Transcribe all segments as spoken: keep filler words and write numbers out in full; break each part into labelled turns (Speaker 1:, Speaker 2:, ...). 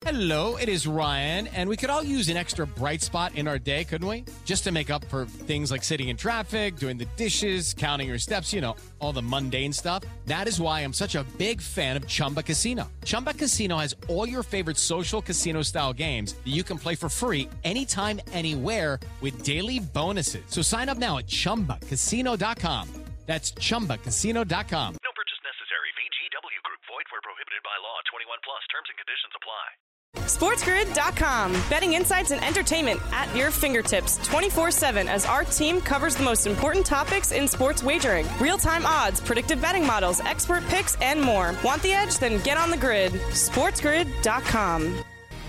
Speaker 1: Hello, it is Ryan, and we could all use an extra bright spot in our day, couldn't we? Just to make up for things like sitting in traffic, doing the dishes, counting your steps, you know, all the mundane stuff. That is why I'm such a big fan of Chumba Casino. Chumba Casino has all your favorite social casino-style games that you can play for free anytime, anywhere with daily bonuses. So sign up now at chumba casino dot com. That's chumba casino dot com.
Speaker 2: No purchase necessary. V G W Group. Void where prohibited by law. twenty-one plus. Terms and conditions apply.
Speaker 3: SportsGrid dot com. Betting insights and entertainment at your fingertips twenty-four seven as our team covers the most important topics in sports wagering. Real-time odds, predictive betting models, expert picks, and more. Want the edge? Then get on the grid. SportsGrid dot com.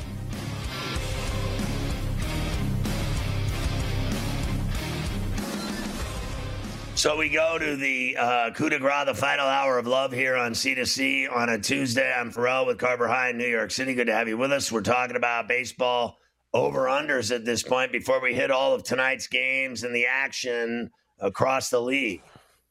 Speaker 4: So we go to the uh, coup de grace, the final hour of love here on C two C on a Tuesday. I'm Pharrell with Carver High in New York City. Good to have you with us. We're talking about baseball over-unders at this point before we hit all of tonight's games and the action across the league.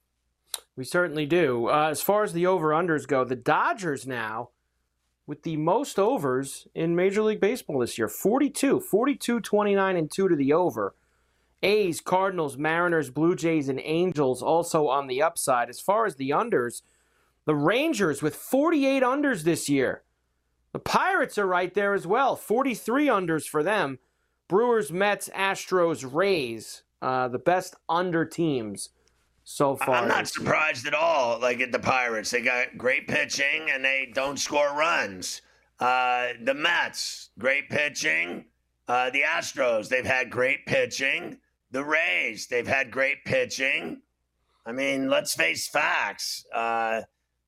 Speaker 5: We certainly do. Uh, as far as the over-unders go, the Dodgers now with the most overs in Major League Baseball this year, forty-two, forty-two, twenty-nine, and two to the over. A's, Cardinals, Mariners, Blue Jays, and Angels also on the upside. As far as the unders, the Rangers with forty-eight unders this year. The Pirates are right there as well, forty-three unders for them. Brewers, Mets, Astros, Rays, uh, the best under teams so far.
Speaker 4: I'm not surprised at all, like at the Pirates. They got great pitching, and they don't score runs. Uh, the Mets, great pitching. Uh, the Astros, they've had great pitching. The Rays, they've had great pitching. I mean, let's face facts. Uh,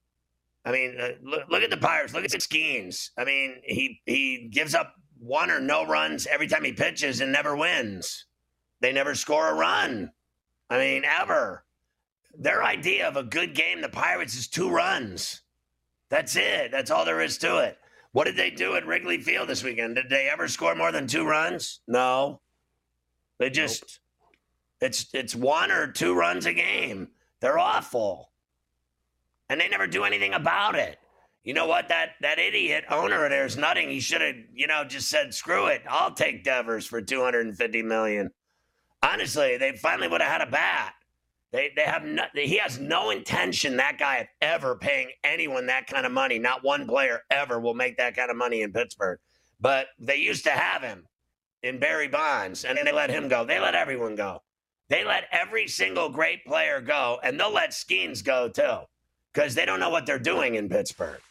Speaker 4: I mean, uh, look, look at the Pirates. Look at the Skeens. I mean, he he gives up one or no runs every time he pitches and never wins. They never score a run. I mean, ever. Their idea of a good game, the Pirates, is two runs. That's it. That's all there is to it. What did they do at Wrigley Field this weekend? Did they ever score more than two runs? No. They just... Nope. It's it's one or two runs a game. They're awful. And they never do anything about it. You know what? That that idiot owner there's nothing. He should have, you know, just said, screw it. I'll take Devers for two hundred fifty million dollars. Honestly, they finally would have had a bat. They they have no, he has no intention, that guy, of ever paying anyone that kind of money. Not one player ever will make that kind of money in Pittsburgh. But they used to have him in Barry Bonds, and then they let him go. They let everyone go. They let every single great player go, and they'll let Skeens go too, because they don't know what they're doing in Pittsburgh.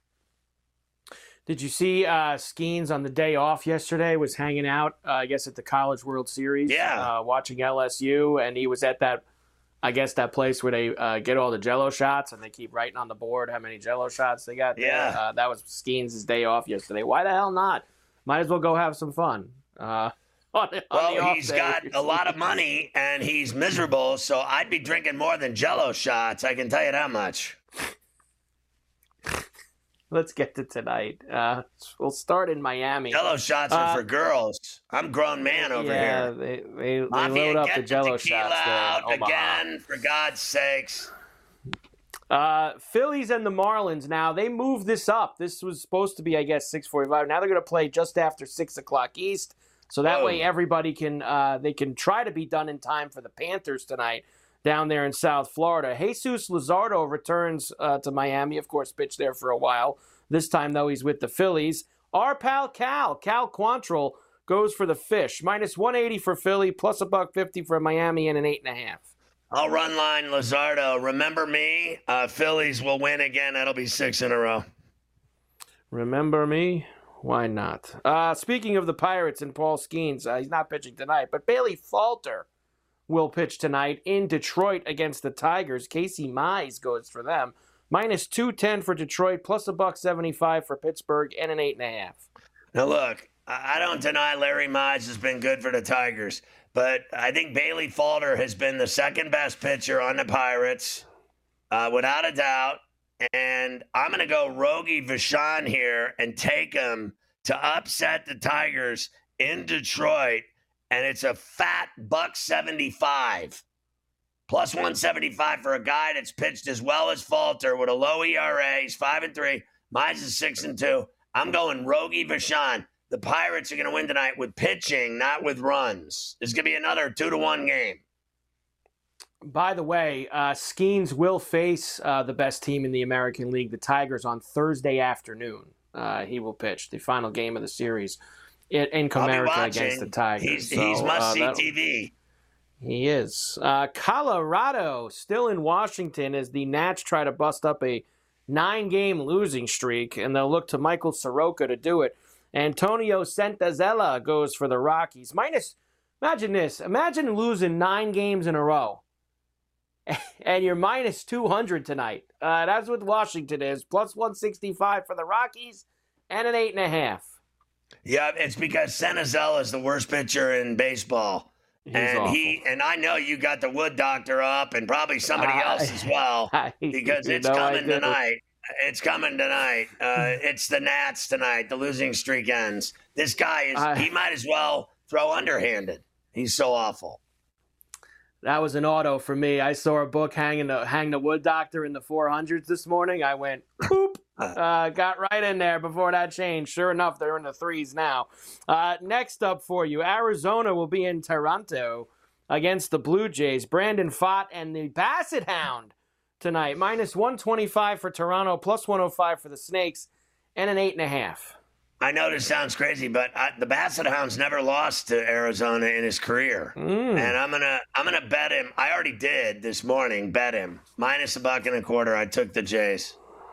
Speaker 5: Did you see uh, Skeens on the day off yesterday was hanging out, uh, I guess, at the College World Series?
Speaker 4: Yeah.
Speaker 5: Uh, watching L S U, and he was at that, I guess, that place where they uh, get all the Jell-O shots, and they keep writing on the board how many Jell-O shots they got there.
Speaker 4: Yeah.
Speaker 5: Uh, that was Skeens' day off yesterday. Why the hell not? Might as well go have some fun. Uh On, on
Speaker 4: well, he's got a lot of money, and he's miserable, so I'd be drinking more than Jell-O shots, I can tell you that much.
Speaker 5: Let's get to tonight. Uh, we'll start in Miami.
Speaker 4: Jell-O shots are
Speaker 5: uh,
Speaker 4: for girls. I'm a grown man over
Speaker 5: yeah,
Speaker 4: here.
Speaker 5: they, they, they
Speaker 4: Mafia,
Speaker 5: load up
Speaker 4: get
Speaker 5: the Jell-O
Speaker 4: the tequila
Speaker 5: shots there
Speaker 4: out
Speaker 5: in Omaha.
Speaker 4: again, for God's sakes.
Speaker 5: Uh, Phillies and the Marlins now, they moved this up. This was supposed to be, I guess, six forty-five. Now they're going to play just after six o'clock East. So that
Speaker 4: Whoa.
Speaker 5: way everybody can uh, they can try to be done in time for the Panthers tonight down there in South Florida. Jesus Luzardo returns uh, to Miami, of course, pitched there for a while. This time, though, he's with the Phillies. Our pal Cal, Cal Quantrill, goes for the Fish. Minus one eighty for Philly, plus a buck fifty for Miami, and an eight and a half.
Speaker 4: I'll run line Luzardo. Remember me? Uh, Phillies will win again. That'll be six in a row.
Speaker 5: Remember me? Why not? Uh, speaking of the Pirates and Paul Skeens, uh, he's not pitching tonight, but Bailey Falter will pitch tonight in Detroit against the Tigers. Casey Mize goes for them. Minus two ten for Detroit, plus a buck seventy-five for Pittsburgh, and an eight and a half.
Speaker 4: Now look, I don't deny Larry Mize has been good for the Tigers, but I think Bailey Falter has been the second best pitcher on the Pirates, uh, without a doubt. And I'm going to go Rogie Vachon here and take him to upset the Tigers in Detroit. And it's a fat buck seventy-five. Plus one seventy-five for a guy that's pitched as well as Falter with a low E R A. He's five and three. Mize is six and two. I'm going Rogie Vachon. The Pirates are going to win tonight with pitching, not with runs. It's going to be another two to one game.
Speaker 5: By the way, uh, Skeens will face uh, the best team in the American League, the Tigers, on Thursday afternoon. Uh, he will pitch the final game of the series in, in Comerica against the Tigers.
Speaker 4: He's,
Speaker 5: so,
Speaker 4: he's must-see
Speaker 5: uh,
Speaker 4: T V.
Speaker 5: He is. Uh, Colorado still in Washington as the Nats try to bust up a nine-game losing streak, and they'll look to Michael Soroka to do it. Antonio Santazella goes for the Rockies. Minus, imagine this. Imagine losing nine games in a row, and you're minus two hundred tonight. Uh, that's what Washington is. Plus one sixty-five for the Rockies and an eight and a half.
Speaker 4: Yeah, it's because Santazella is the worst pitcher in baseball.
Speaker 5: He's
Speaker 4: and
Speaker 5: awful.
Speaker 4: he and I know you got the Wood Doctor up and probably somebody
Speaker 5: Uh,
Speaker 4: else as well
Speaker 5: I-
Speaker 4: because
Speaker 5: you
Speaker 4: it's
Speaker 5: know I
Speaker 4: coming
Speaker 5: do.
Speaker 4: tonight. It's coming tonight. Uh, it's the Nats tonight. The losing streak ends. This guy is,
Speaker 5: I-
Speaker 4: he might as well throw underhanded. He's so awful.
Speaker 5: That was an auto for me. I saw a book hanging the hang the Wood Doctor in the four hundreds this morning. I went, poop. Uh, got right in there before that changed. Sure enough, they're in the threes now. Uh, next up for you, Arizona will be in Toronto against the Blue Jays. Brandon Pfaadt and the Basset Hound tonight. Minus one twenty-five for Toronto, plus one oh five for the Snakes, and an eight and a half.
Speaker 4: I know this sounds crazy, but I, the Basset Hound's never lost to Arizona in his career,
Speaker 5: Mm.
Speaker 4: and I'm gonna I'm gonna bet him. I already did this morning. Bet him minus a buck and a quarter. I took the Jays.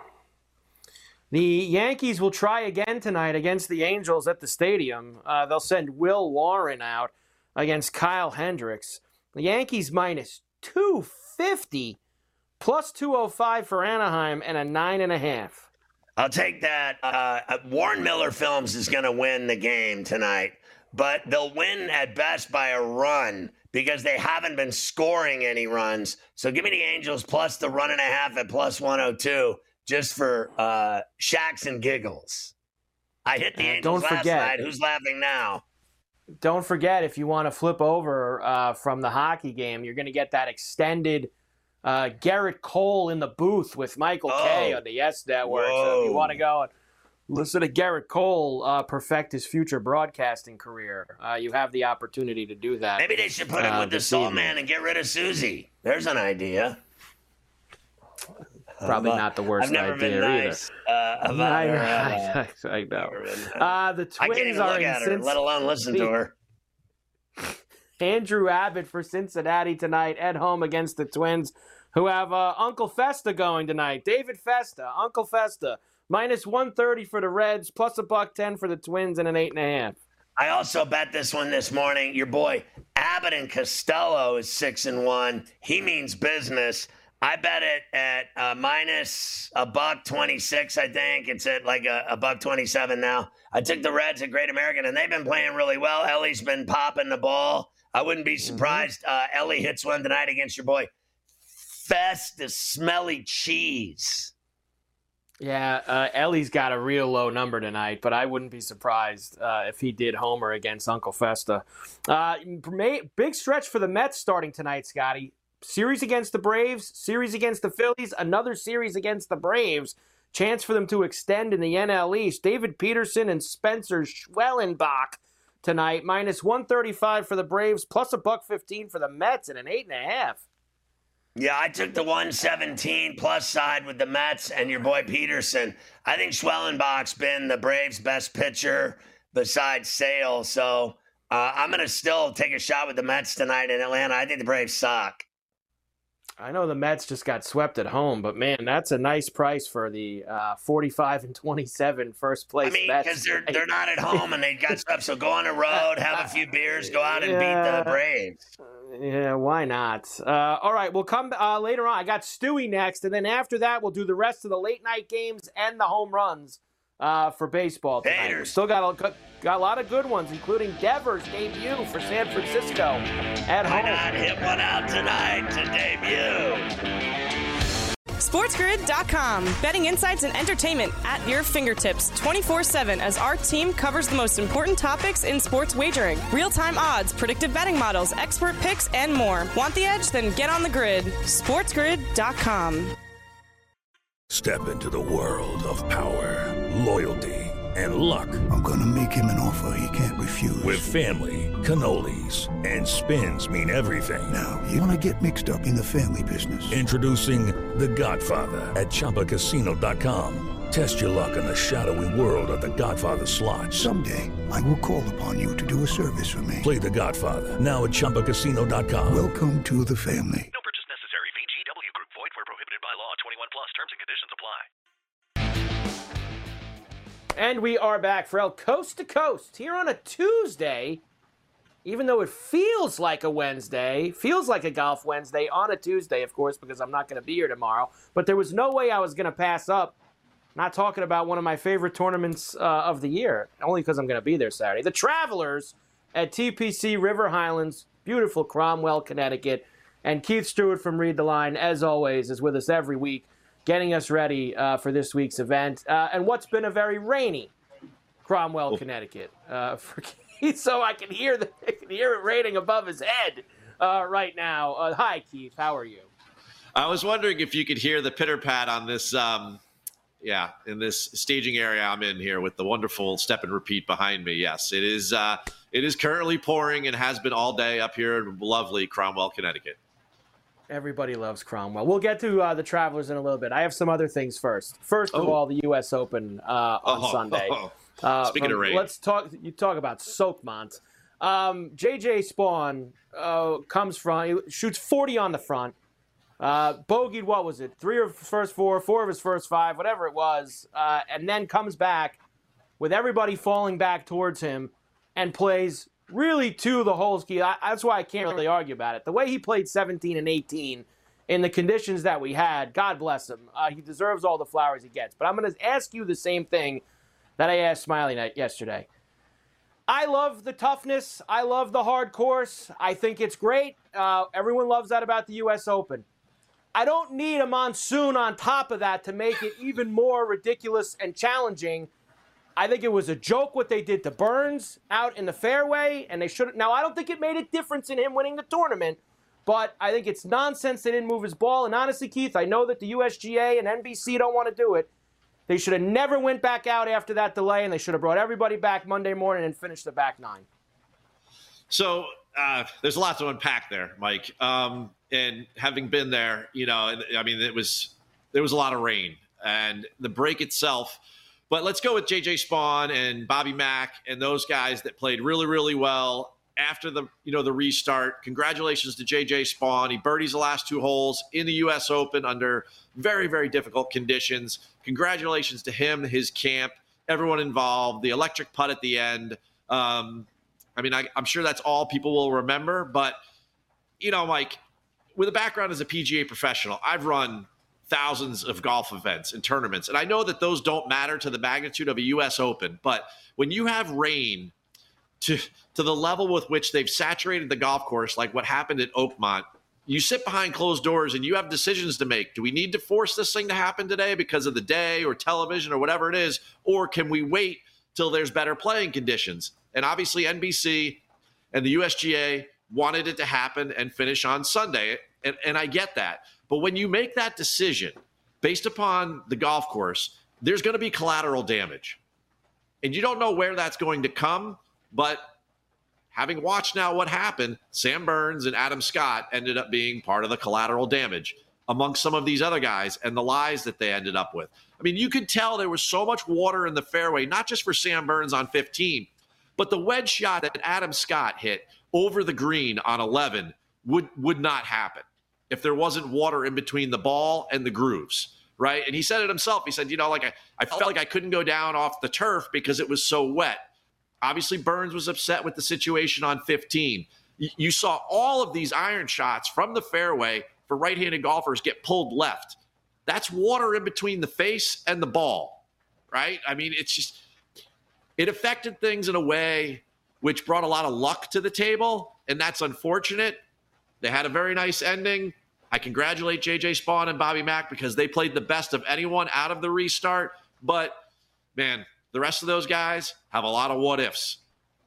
Speaker 5: The Yankees will try again tonight against the Angels at the stadium. Uh, they'll send Will Warren out against Kyle Hendricks. The Yankees minus two fifty, plus two oh five for Anaheim, and a nine and a half.
Speaker 4: I'll take that. Uh, Warren Miller Films is going to win the game tonight, but they'll win at best by a run because they haven't been scoring any runs. So give me the Angels plus the run and a half at plus one oh two just for uh, shacks and giggles. I hit the
Speaker 5: Uh,
Speaker 4: Angels
Speaker 5: don't
Speaker 4: last
Speaker 5: forget.
Speaker 4: night. Who's laughing now?
Speaker 5: Don't forget, if you want to flip over uh, from the hockey game, you're going to get that extended uh, Garrett Cole in the booth with Michael
Speaker 4: Oh.
Speaker 5: Kay on the Yes Network. So if you
Speaker 4: Whoa.
Speaker 5: want to go and listen to Garrett Cole uh, perfect his future broadcasting career, uh, you have the opportunity to do that.
Speaker 4: Maybe they should put him
Speaker 5: Uh,
Speaker 4: with the
Speaker 5: this
Speaker 4: Soul
Speaker 5: evening.
Speaker 4: Man and get rid of Susie. There's an idea.
Speaker 5: Probably
Speaker 4: Uh,
Speaker 5: not the worst
Speaker 4: I've never
Speaker 5: idea
Speaker 4: been nice uh,
Speaker 5: either.
Speaker 4: about
Speaker 5: I,
Speaker 4: her.
Speaker 5: I,
Speaker 4: uh,
Speaker 5: I know.
Speaker 4: never been-
Speaker 5: Uh, the
Speaker 4: I can't
Speaker 5: Twins
Speaker 4: even
Speaker 5: are
Speaker 4: look
Speaker 5: in
Speaker 4: at her,
Speaker 5: Cincy-
Speaker 4: let alone listen to her.
Speaker 5: Andrew Abbott for Cincinnati tonight at home against the Twins, who have uh, Uncle Festa going tonight. David Festa, Uncle Festa, minus one thirty for the Reds, plus a buck ten for the Twins, and an eight and a half.
Speaker 4: I also bet this one this morning. Your boy Abbott and Costello is six and one. He means business. I bet it at uh, minus a buck twenty-six. I think it's at like a, a buck twenty-seven now. I took the Reds at Great American, and they've been playing really well. Ellie's been popping the ball. I wouldn't be surprised. Uh, Ellie hits one tonight against your boy Fest, the smelly cheese.
Speaker 5: Yeah, uh, Ellie's got a real low number tonight, but I wouldn't be surprised uh, if he did homer against Uncle Festa. Uh, may, big stretch for the Mets starting tonight, Scotty. Series against the Braves, series against the Phillies, another series against the Braves. Chance for them to extend in the N L East. David Peterson and Spencer Schwellenbach tonight, minus one thirty-five for the Braves, plus a buck fifteen for the Mets, and an eight and a half.
Speaker 4: Yeah, I took the one seventeen plus side with the Mets and your boy Peterson. I think Schwellenbach's been the Braves' best pitcher besides Sale. So uh, I'm going to still take a shot with the Mets tonight in Atlanta. I think the Braves suck.
Speaker 5: I know the Mets just got swept at home, but man, that's a nice price for the uh, forty-five and twenty-seven first place
Speaker 4: I mean,
Speaker 5: Mets.
Speaker 4: because they're, they're not at home and they got swept. So go on the road, have a few beers, go out and beat the Braves.
Speaker 5: Yeah, why not? Uh, all right, we'll come uh, later on. I got Stewie next, and then after that, we'll do the rest of the late night games and the home runs uh, for baseball tonight.
Speaker 4: Haters.
Speaker 5: Still got a, got a lot of good ones, including Devers' debut for San Francisco at
Speaker 4: Why
Speaker 5: home.
Speaker 4: not hit one out tonight to debut?
Speaker 3: SportsGrid dot com. Betting insights and entertainment at your fingertips twenty-four seven as our team covers the most important topics in sports wagering. Real-time odds, predictive betting models, expert picks, and more. Want the edge? Then get on the grid. SportsGrid dot com.
Speaker 6: Step into the world of power, loyalty, and luck.
Speaker 7: I'm going to make him an offer he can't refuse.
Speaker 6: With family, cannolis, and spins mean everything.
Speaker 7: Now, you want to get mixed up in the family business.
Speaker 6: Introducing The Godfather at Chumba Casino dot com. Test your luck in the shadowy world of The Godfather slot.
Speaker 7: Someday, I will call upon you to do a service for me.
Speaker 6: Play The Godfather now at Chumba Casino dot com.
Speaker 7: Welcome to the family.
Speaker 2: No purchase necessary. V G W Group. Void where prohibited by law. twenty-one plus. Terms and conditions apply.
Speaker 5: And we are back, Pharrell, coast to coast, here on a Tuesday, even though it feels like a Wednesday, feels like a golf Wednesday on a Tuesday, of course, because I'm not going to be here tomorrow. But there was no way I was going to pass up not talking about one of my favorite tournaments uh, of the year, only because I'm going to be there Saturday. The Travelers at T P C River Highlands, beautiful Cromwell, Connecticut. And Keith Stewart from Read the Line, as always, is with us every week, getting us ready uh, for this week's event. Uh, and what's been a very rainy Cromwell, oh. Connecticut. Uh, for Keith, so I can hear the I can hear it raining above his head uh, right now. Uh, hi, Keith. How are you?
Speaker 8: I was wondering if you could hear the pitter-pat on this, um, yeah, in this staging area I'm in here with the wonderful step and repeat behind me. Yes, it is. Uh, it is currently pouring and has been all day up here in lovely Cromwell, Connecticut.
Speaker 5: Everybody loves Cromwell. We'll get to uh, the Travelers in a little bit. I have some other things first. First of
Speaker 8: oh.
Speaker 5: all, the U S Open uh, on
Speaker 8: oh,
Speaker 5: Sunday.
Speaker 8: Oh, oh.
Speaker 5: Uh,
Speaker 8: Speaking
Speaker 5: from,
Speaker 8: of rain,
Speaker 5: let's talk. You talk about Soakmont. Um, J J Spawn uh, comes from he shoots forty on the front. Uh, bogeyed, what was it? Three of his first four, four of his first five, whatever it was, uh, and then comes back with everybody falling back towards him and plays really to the holes key. I, that's why I can't really argue about it. The way he played seventeen and eighteen in the conditions that we had, God bless him. Uh, he deserves all the flowers he gets. But I'm going to ask you the same thing that I asked Smiley Knight yesterday. I love the toughness. I love the hard course. I think it's great. Uh, everyone loves that about the U S Open. I don't need a monsoon on top of that to make it even more ridiculous and challenging. I think it was a joke what they did to Burns out in the fairway, and they should. Now, I don't think it made a difference in him winning the tournament, but I think it's nonsense they didn't move his ball. And honestly, Keith, I know that the U S G A and N B C don't want to do it. They should have never went back out after that delay, and they should have brought everybody back Monday morning and finished the back nine.
Speaker 8: So uh, there's a lot to unpack there, Mike. Um, and having been there, you know, I mean, it was there was a lot of rain and the break itself. But let's go with J J Spawn and Bobby Mack and those guys that played really, really well after the, you know, the restart. Congratulations to J J Spawn. He birdies the last two holes in the U S Open under very, very difficult conditions. Congratulations to him, his camp, everyone involved, the electric putt at the end. Um, I mean, I, I'm sure that's all people will remember. But, you know, Mike, with a background as a P G A professional, I've run thousands of golf events and tournaments. And I know that those don't matter to the magnitude of a U S Open. But when you have rain to to the level with which they've saturated the golf course, like what happened at Oakmont, you sit behind closed doors and you have decisions to make. Do we need to force this thing to happen today because of the day or television or whatever it is? Or can we wait till there's better playing conditions? And obviously N B C and the U S G A wanted it to happen and finish on Sunday. And, and I get that. But when you make that decision based upon the golf course, there's going to be collateral damage. And you don't know where that's going to come. But having watched now what happened, Sam Burns and Adam Scott ended up being part of the collateral damage amongst some of these other guys and the lies that they ended up with. I mean, you could tell there was so much water in the fairway, not just for Sam Burns on fifteen, but the wedge shot that Adam Scott hit over the green on eleven would, would not happen if there wasn't water in between the ball and the grooves, right? And he said it himself. He said, you know, like I, I felt like I couldn't go down off the turf because it was so wet. Obviously, Burns was upset with the situation on fifteen. You saw all of these iron shots from the fairway for right-handed golfers get pulled left. That's water in between the face and the ball, right? I mean, it's just – it affected things in a way which brought a lot of luck to the table, and that's unfortunate. They had a very nice ending. I congratulate J J Spawn and Bobby Mack because they played the best of anyone out of the restart. But, man – the rest of those guys have a lot of what-ifs.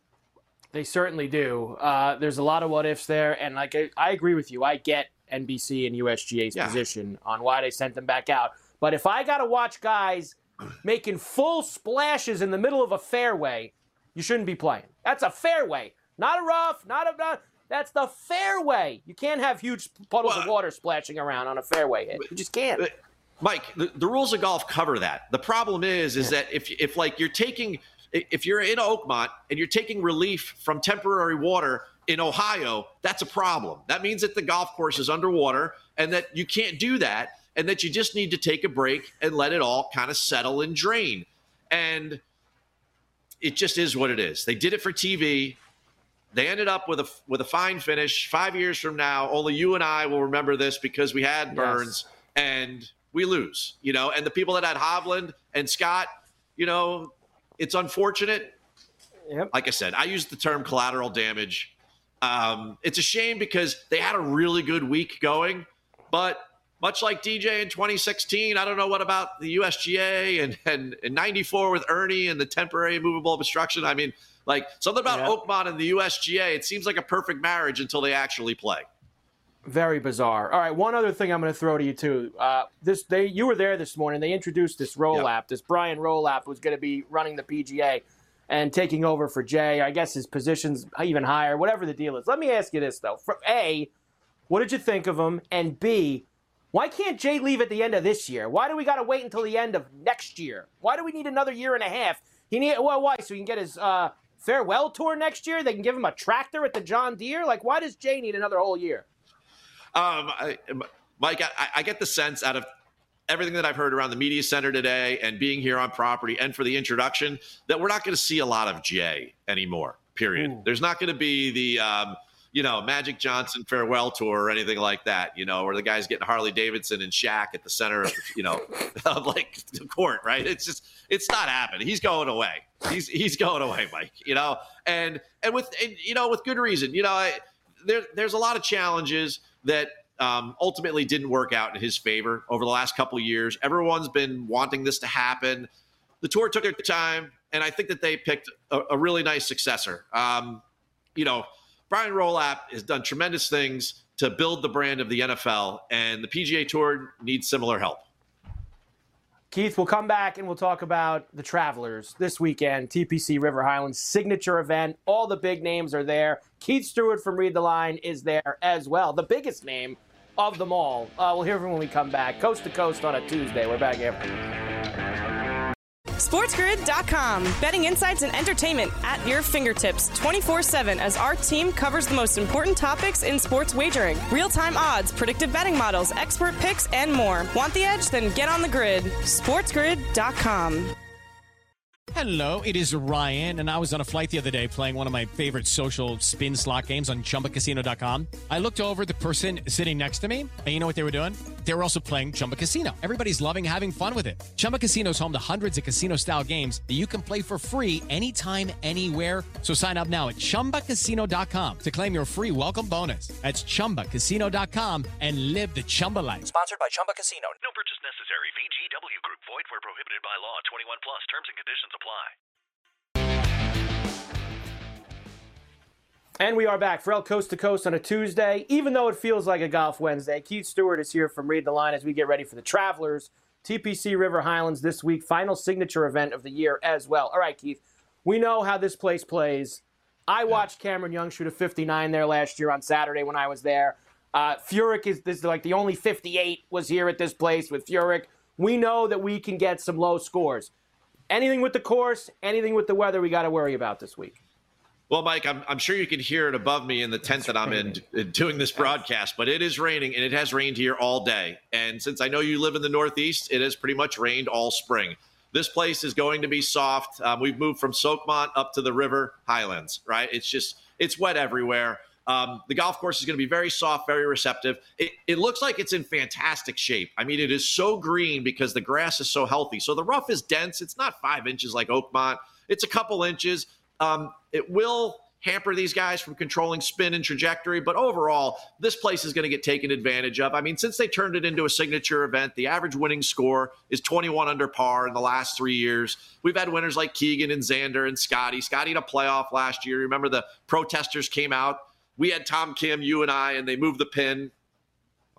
Speaker 5: They certainly do. Uh, there's a lot of what-ifs there, and like I, I agree with you. I get N B C and U S G A's yeah. position on why they sent them back out. But if I got to watch guys making full splashes in the middle of a fairway, you shouldn't be playing. That's a fairway, not a rough, not a not, that's the fairway. You can't have huge puddles well, of water splashing around on a fairway hit. You just can't.
Speaker 8: Mike, the, the rules of golf cover that. The problem is, is yeah. that if if like you're taking, if you're in Oakmont and you're taking relief from temporary water in Ohio, that's a problem. That means that the golf course is underwater and that you can't do that, and that you just need to take a break and let it all kind of settle and drain. And it just is what it is. They did it for T V. They ended up with a with a fine finish. Five years from now, only you and I will remember this because we had Burns yes. and we lose. You know, and the people that had Hovland and Scott, you know, it's unfortunate.
Speaker 5: Yep.
Speaker 8: Like I said, I use the term collateral damage. Um, it's a shame because they had a really good week going, but much like D J in twenty sixteen, I don't know what about the U S G A and, and, and ninety-four with Ernie and the temporary movable obstruction. I mean, like something about yeah. Oakmont and the U S G A, it seems like a perfect marriage until they actually play.
Speaker 5: Very bizarre. All right, one other thing I'm going to throw to you, too. Uh, this they You were there this morning. They introduced this roll
Speaker 8: yeah.
Speaker 5: app. This Brian Roll-App was going to be running the P G A and taking over for Jay. I guess his position's even higher, whatever the deal is. Let me ask you this, though. For A, what did you think of him? And B, why can't Jay leave at the end of this year? Why do we got to wait until the end of next year? Why do we need another year and a half? He need well, why? So he can get his uh, farewell tour next year? They can give him a tractor at the John Deere? Like, why does Jay need another whole year?
Speaker 8: Um, I, Mike, I, I get the sense out of everything that I've heard around the media center today and being here on property and for the introduction that we're not going to see a lot of Jay anymore, period. Ooh. There's not going to be the, um, you know, Magic Johnson farewell tour or anything like that, you know, where the guy's getting Harley Davidson and Shaq at the center of, you know, of like the court, right? It's just, it's not happening. He's going away. He's, he's going away, Mike, you know, and, and with, and, you know, with good reason, you know, I, there, there's a lot of challenges that um, ultimately didn't work out in his favor over the last couple of years. Everyone's been wanting this to happen. The tour took their time, and I think that they picked a, a really nice successor. Um, you know, Brian Roll-App has done tremendous things to build the brand of the N F L, and the P G A Tour needs similar help.
Speaker 5: Keith, we'll come back and we'll talk about the Travelers this weekend, T P C River Highlands signature event. All the big names are there. Keith Stewart from Read the Line is there as well, the biggest name of them all. Uh, we'll hear from him when we come back. Coast to Coast on a Tuesday. We're back after.
Speaker 3: SportsGrid dot com. Betting insights and entertainment at your fingertips twenty-four seven as our team covers the most important topics in sports wagering. Real-time odds, predictive betting models, expert picks, and more. Want the edge? Then get on the grid. SportsGrid dot com.
Speaker 1: Hello, it is Ryan, and I was on a flight the other day playing one of my favorite social spin slot games on Chumba Casino dot com. I looked over at the person sitting next to me, and you know what they were doing? They were also playing Chumba Casino. Everybody's loving having fun with it. Chumba Casino is home to hundreds of casino-style games that you can play for free anytime, anywhere. So sign up now at Chumba Casino dot com to claim your free welcome bonus. That's Chumba Casino dot com and live the Chumba life.
Speaker 9: Sponsored by Chumba Casino.
Speaker 2: No purchase necessary. V G W Group. Void where prohibited by law. twenty-one plus. Terms and conditions apply.
Speaker 5: And we are back for El Coast to Coast on a Tuesday. Even though it feels like a Golf Wednesday, Keith Stewart is here from Read the Line as we get ready for the Travelers. T P C River Highlands this week, final signature event of the year as well. All right, Keith, we know how this place plays. I watched Cameron Young shoot a fifty-nine there last year on Saturday when I was there. Uh, Furyk is this is like the only fifty-eight was here at this place with Furyk. We know that we can get some low scores. Anything with the course, anything with the weather we got to worry about this week.
Speaker 8: Well, Mike, I'm, I'm sure you can hear it above me in the tent that I'm in doing this broadcast, but it is raining, and it has rained here all day. And since I know you live in the Northeast, it has pretty much rained all spring. This place is going to be soft. Um, we've moved from Soakmont up to the River Highlands, right? It's just, it's wet everywhere. Um, the golf course is going to be very soft, very receptive. It, it looks like it's in fantastic shape. I mean, it is so green because the grass is so healthy. So the rough is dense. It's not five inches like Oakmont. It's a couple inches. Um, it will hamper these guys from controlling spin and trajectory, but overall, this place is going to get taken advantage of. I mean, since they turned it into a signature event, the average winning score is twenty-one under par in the last three years. We've had winners like Keegan and Xander and Scotty. Scotty in a playoff last year. Remember the protesters came out. We had Tom Kim, you and I, and they moved the pin.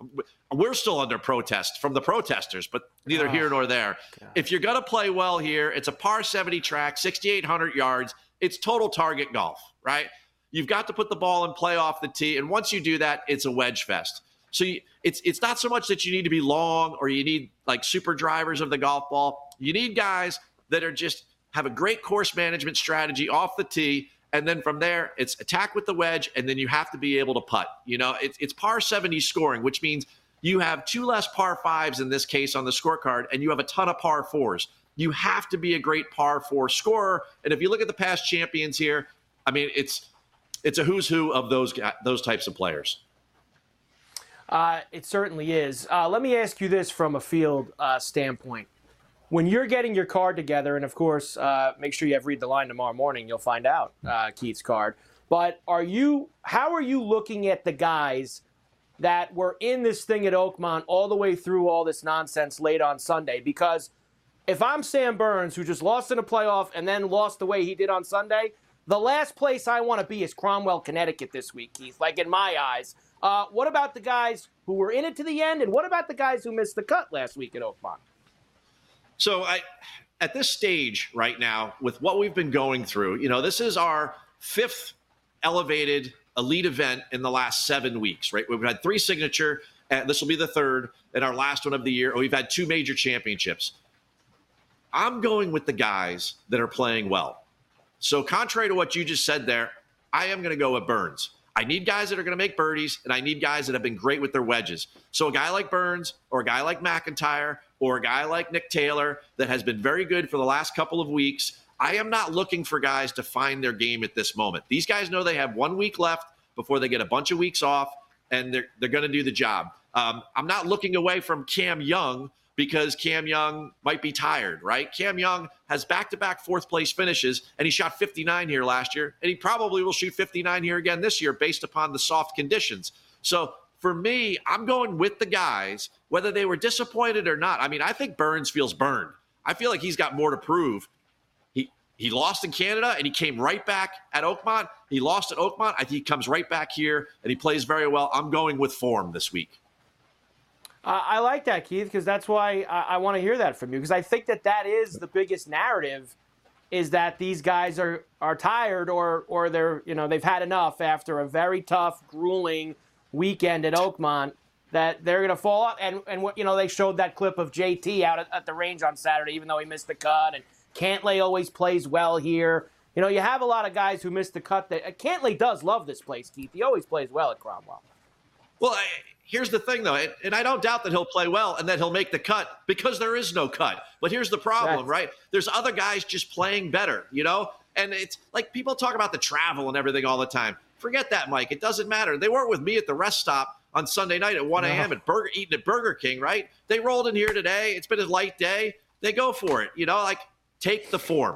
Speaker 8: we're still under protest from the protesters, but neither oh, here nor there. God. If you're going to play well here, it's a par seventy track, sixty-eight hundred yards. It's total target golf, right? You've got to put the ball in play off the tee, and once you do that, it's a wedge fest. So you, it's it's not so much that you need to be long or you need like super drivers of the golf ball. You need guys that are just have a great course management strategy off the tee, and then from there, it's attack with the wedge, and then you have to be able to putt. You know, it's it's par seventy scoring, which means you have two less par fives in this case on the scorecard, and you have a ton of par fours. You have to be a great par four scorer, and if you look at the past champions here, I mean, it's it's a who's who of those those types of players.
Speaker 5: Uh, it certainly is. Uh, let me ask you this from a field uh, standpoint. When you're getting your card together, and of course, uh, make sure you have Read the Line tomorrow morning, you'll find out uh, Keith's card. But are you? How are you looking at the guys that were in this thing at Oakmont all the way through all this nonsense late on Sunday? Because if I'm Sam Burns, who just lost in a playoff and then lost the way he did on Sunday, the last place I want to be is Cromwell, Connecticut this week, Keith, like in my eyes. Uh, what about the guys who were in it to the end, and what about the guys who missed the cut last week at Oakmont?
Speaker 8: So I, at this stage right now, with what we've been going through, you know, this is our fifth elevated elite event in the last seven weeks, right? We've had three signature, and this will be the third, and our last one of the year. We've had two major championships. I'm going with the guys that are playing well. So contrary to what you just said there, I am going to go with Burns. I need guys that are going to make birdies, and I need guys that have been great with their wedges. So a guy like Burns or a guy like McIntyre or a guy like Nick Taylor that has been very good for the last couple of weeks, I am not looking for guys to find their game at this moment. These guys know they have one week left before they get a bunch of weeks off, and they're, they're going to do the job. Um, I'm not looking away from Cam Young because Cam Young might be tired, right? Cam Young has back-to-back fourth-place finishes, and he shot fifty-nine here last year, and he probably will shoot fifty-nine here again this year based upon the soft conditions. So for me, I'm going with the guys, whether they were disappointed or not. I mean, I think Burns feels burned. I feel like he's got more to prove. He he lost in Canada, and he came right back at Oakmont. He lost at Oakmont. I think he comes right back here, and he plays very well. I'm going with form this week.
Speaker 5: Uh, I like that, Keith, because that's why I, I want to hear that from you, because I think that that is the biggest narrative, is that these guys are, are tired or or they're you know they've had enough after a very tough, grueling weekend at Oakmont, that they're going to fall off. And and you know they showed that clip of J T out at, at the range on Saturday, even though he missed the cut, and Cantlay always plays well here. You know, you have a lot of guys who missed the cut. That uh, Cantlay does love this place, Keith. He always plays well at Cromwell.
Speaker 8: Well, I, here's the thing, though, and, and I don't doubt that he'll play well and that he'll make the cut because there is no cut. But here's the problem, That's... right? There's other guys just playing better, you know? And it's like people talk about the travel and everything all the time. Forget that, Mike. It doesn't matter. They weren't with me at the rest stop on Sunday night at one a.m. No. at Burger eating at Burger King, right? They rolled in here today. It's been a light day. They go for it, you know? Like, take the form.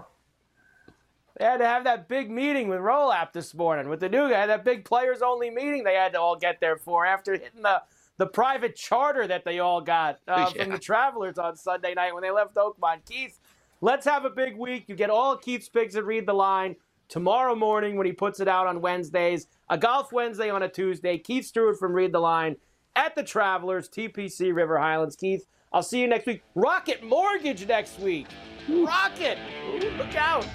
Speaker 5: They had to have that big meeting with Roll-App this morning with the new guy, that big players-only meeting they had to all get there for after hitting the, the private charter that they all got uh, yeah. from the Travelers on Sunday night when they left Oakmont. Keith, let's have a big week. You get all Keith's picks and Read the Line tomorrow morning when he puts it out on Wednesdays. A Golf Wednesday on a Tuesday. Keith Stewart from Read the Line at the Travelers, T P C River Highlands. Keith, I'll see you next week. Rocket Mortgage next week. Rocket. Ooh, look out.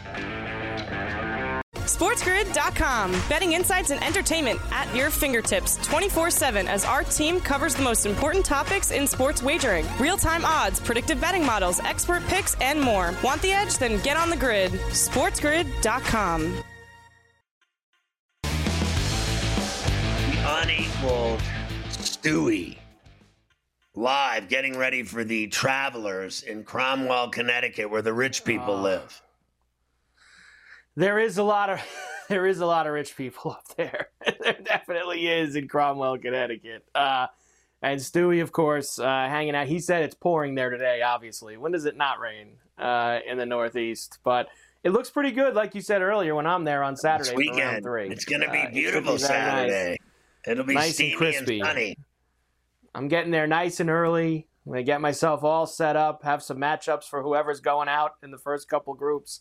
Speaker 3: SportsGrid dot com. Betting insights and entertainment at your fingertips twenty-four seven as our team covers the most important topics in sports wagering. Real-time odds, predictive betting models, expert picks, and more. Want the edge? Then get on the grid. SportsGrid dot com.
Speaker 4: The unequaled Stewie. Live, getting ready for the Travelers in Cromwell, Connecticut, where the rich people uh. live.
Speaker 5: There is a lot of there is a lot of rich people up there. There definitely is in Cromwell, Connecticut. Uh, and Stewie, of course, uh, hanging out. He said it's pouring there today, obviously. When does it not rain uh, in the Northeast? But it looks pretty good, like you said earlier, when I'm there on Saturday
Speaker 4: this weekend.
Speaker 5: for round three.
Speaker 4: It's going to be
Speaker 5: uh,
Speaker 4: beautiful
Speaker 5: be
Speaker 4: Saturday.
Speaker 5: Nice.
Speaker 4: It'll be
Speaker 5: nice
Speaker 4: steamy
Speaker 5: and crispy.
Speaker 4: and sunny.
Speaker 5: I'm getting there nice and early. I'm going to get myself all set up, have some matchups for whoever's going out in the first couple groups.